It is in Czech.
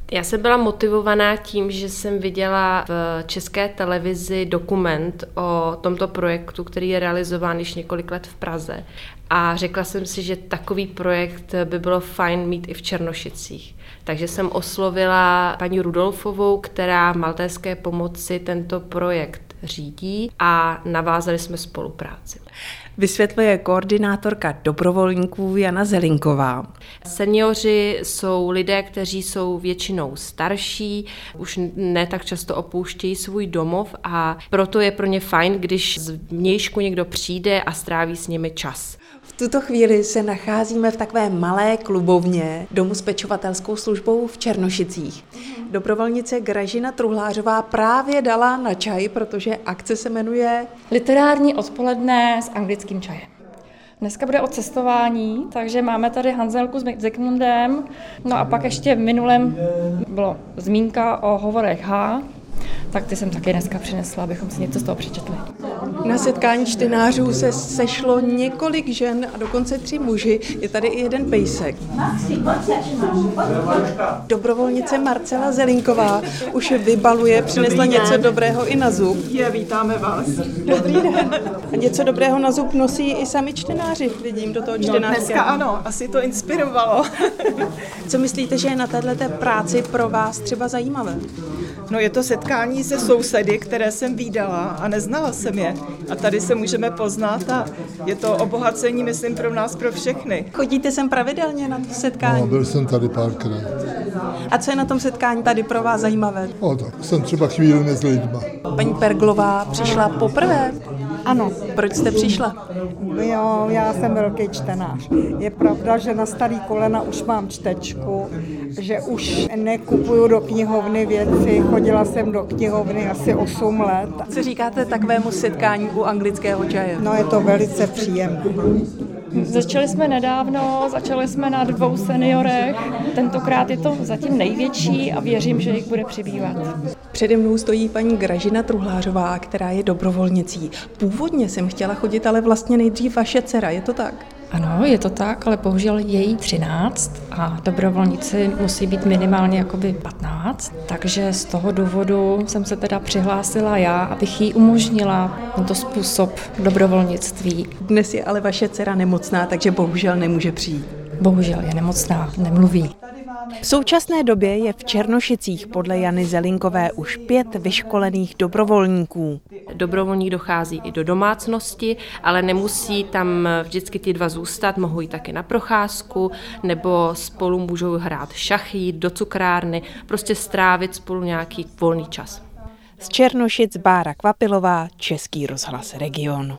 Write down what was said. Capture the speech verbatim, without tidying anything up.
Já jsem byla motivovaná tím, že jsem viděla v České televizi dokument o tomto projektu, který je realizován již několik let v Praze. A řekla jsem si, že takový projekt by bylo fajn mít i v Černošicích. Takže jsem oslovila paní Rudolfovou, která v Maltéské pomoci tento projekt řídí, a navázali jsme spolupráci. Vysvětluje koordinátorka dobrovolníků Jana Zelinková. Seniori jsou lidé, kteří jsou většinou starší, už ne tak často opouštějí svůj domov, a proto je pro ně fajn, když z vnějšku někdo přijde a stráví s nimi čas. V tuto chvíli se nacházíme v takové malé klubovně domu s pečovatelskou službou v Černošicích. Dobrovolnice Gražina Truhlářová právě dala na čaj, protože akce se jmenuje Literární odpoledne s anglickým čajem. Dneska bude o cestování, takže máme tady Hanzelku s Zikmundem, no a pak ještě v minulém bylo zmínka o hovorech H, tak ty jsem taky dneska přinesla, abychom si něco z toho přečetli. Na setkání čtenářů se sešlo několik žen a dokonce tři muži. Je tady i jeden pejsek. Dobrovolnice Marcela Zelinková už vybaluje, přinesla něco dobrého i na zub. Je, vítáme vás. Dobrý den. A něco dobrého na zub nosí i sami čtenáři, vidím, do toho čtenářského. No, dneska ano, asi to inspirovalo. Co myslíte, že je na této práci pro vás třeba zajímavé? No, je to setkání se sousedy, které jsem vídala a neznala jsem je. A tady se můžeme poznat a je to obohacení, myslím, pro nás, pro všechny. Chodíte sem pravidelně na to setkání? No, byl jsem tady párkrát. A co je na tom setkání tady pro vás zajímavé? O, tak jsem třeba chvíli mezi lidma. Paní Perglová přišla poprvé? Ano. Proč jste přišla? Jo, já jsem velký čtenář. Je pravda, že na starý kolena už mám čtečku, že už nekupuju do knihovny věci, chodila jsem do knihovny asi osm let. Co říkáte takovému setkání u anglického čaje? No, je to velice příjemné. Začali jsme nedávno, začali jsme na dvou seniorech, tentokrát je to zatím největší a věřím, že jich bude přibývat. Přede mnou stojí paní Gražina Truhlářová, která je dobrovolnicí. Původně jsem chtěla chodit, ale vlastně nejdřív vaše dcera, je to tak? Ano, je to tak, ale bohužel je jí třináct a dobrovolníci musí být minimálně jakoby patnáct, takže z toho důvodu jsem se teda přihlásila já, abych jí umožnila tento způsob dobrovolnictví. Dnes je ale vaše dcera nemocná, takže bohužel nemůže přijít. Bohužel je nemocná, nemluví. V současné době je v Černošicích podle Jany Zelinkové už pět vyškolených dobrovolníků. Dobrovolník dochází i do domácnosti, ale nemusí tam vždycky ty dva zůstat, mohou jít taky na procházku, nebo spolu můžou hrát šachy, jít do cukrárny, prostě strávit spolu nějaký volný čas. Z Černošic Bára Kvapilová, Český rozhlas Region.